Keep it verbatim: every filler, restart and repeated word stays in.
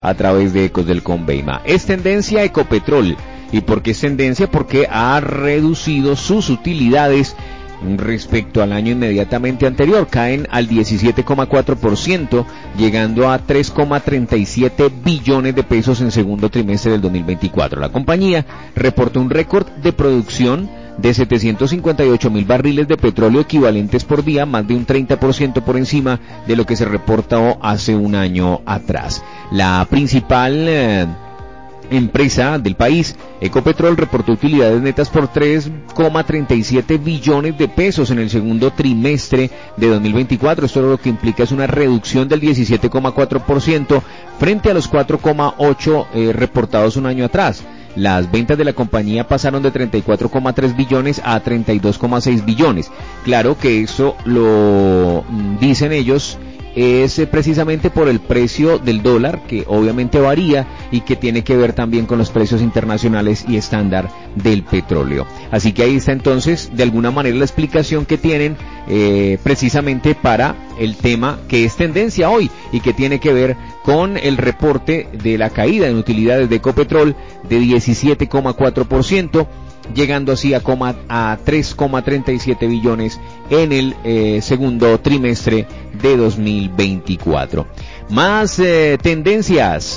a través de Ecos del Conveima. Es tendencia Ecopetrol. ¿Y por qué es tendencia? Porque ha reducido sus utilidades respecto al año inmediatamente anterior. Caen al diecisiete coma cuatro por ciento, llegando a tres coma treinta y siete billones de pesos en segundo trimestre del dos mil veinticuatro. La compañía reportó un récord de producción de setecientos cincuenta y ocho mil barriles de petróleo equivalentes por día, más de un treinta por ciento por encima de lo que se reportó hace un año atrás. La principal eh, empresa del país, Ecopetrol, reportó utilidades netas por tres coma treinta y siete billones de pesos en el segundo trimestre de dos mil veinticuatro. Esto lo que implica es una reducción del diecisiete coma cuatro por ciento frente a los cuatro coma ocho por ciento eh, reportados un año atrás. Las ventas de la compañía pasaron de treinta y cuatro coma tres billones a treinta y dos coma seis billones. Claro que eso lo dicen ellos es precisamente por el precio del dólar, que obviamente varía y que tiene que ver también con los precios internacionales y estándar del petróleo. Así que ahí está entonces de alguna manera la explicación que tienen eh, precisamente para el tema que es tendencia hoy y que tiene que ver con el reporte de la caída en utilidades de Ecopetrol de diecisiete coma cuatro por ciento, llegando así a, a tres coma treinta y siete billones en el eh, segundo trimestre de dos mil veinticuatro. Más eh, tendencias.